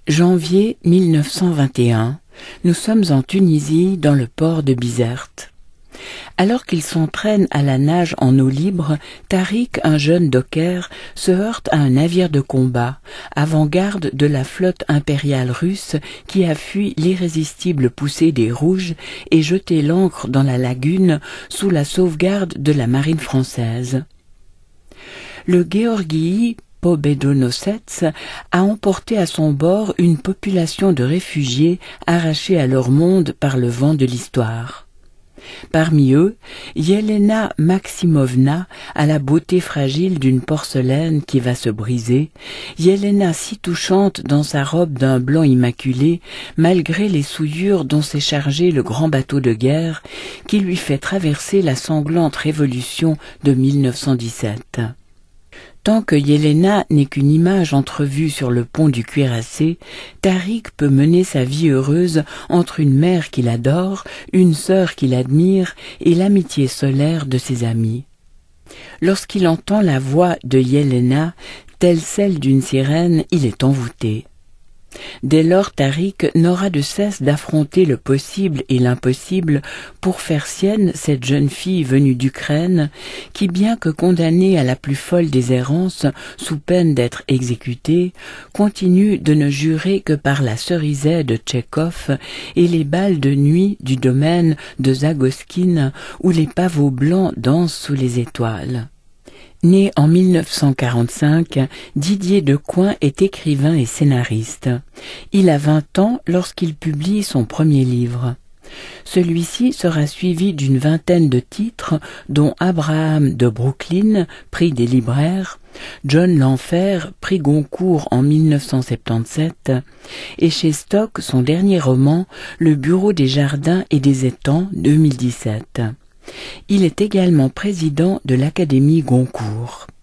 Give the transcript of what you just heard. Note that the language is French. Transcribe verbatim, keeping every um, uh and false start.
janvier mille neuf cent vingt et un, nous sommes en Tunisie, dans le port de Bizerte. Alors qu'il s'entraîne à la nage en eau libre, Tariq, un jeune docker, se heurte à un navire de combat, avant-garde de la flotte impériale russe qui a fui l'irrésistible poussée des Rouges et jeté l'ancre dans la lagune sous la sauvegarde de la marine française. Le Georgii Pobedonosets a emporté à son bord une population de réfugiés arrachés à leur monde par le vent de l'histoire. Parmi eux, Yelena Maximovna a la beauté fragile d'une porcelaine qui va se briser, Yelena si touchante dans sa robe d'un blanc immaculé, malgré les souillures dont s'est chargé le grand bateau de guerre qui lui fait traverser la sanglante révolution de mille neuf cent dix-sept. Tant que Yelena n'est qu'une image entrevue sur le pont du cuirassé, Tariq peut mener sa vie heureuse entre une mère qu'il adore, une sœur qu'il admire et l'amitié solaire de ses amis. Lorsqu'il entend la voix de Yelena, telle celle d'une sirène, il est envoûté. Dès lors, Tariq n'aura de cesse d'affronter le possible et l'impossible pour faire sienne cette jeune fille venue d'Ukraine qui, bien que condamnée à la plus folle des errances sous peine d'être exécutée, continue de ne jurer que par la cerisette de Tchekhov et les bals de nuit du domaine de Zagoskine où les pavots blancs dansent sous les étoiles. Né en mille neuf cent quarante-cinq, Didier Decoing est écrivain et scénariste. Il a vingt ans lorsqu'il publie son premier livre. Celui-ci sera suivi d'une vingtaine de titres, dont Abraham de Brooklyn, prix des libraires, John l'Enfer, prix Goncourt en mille neuf cent soixante-dix-sept, et chez Stock son dernier roman, Le Bureau des Jardins et des Étangs, deux mille dix-sept. Il est également président de l'Académie Goncourt.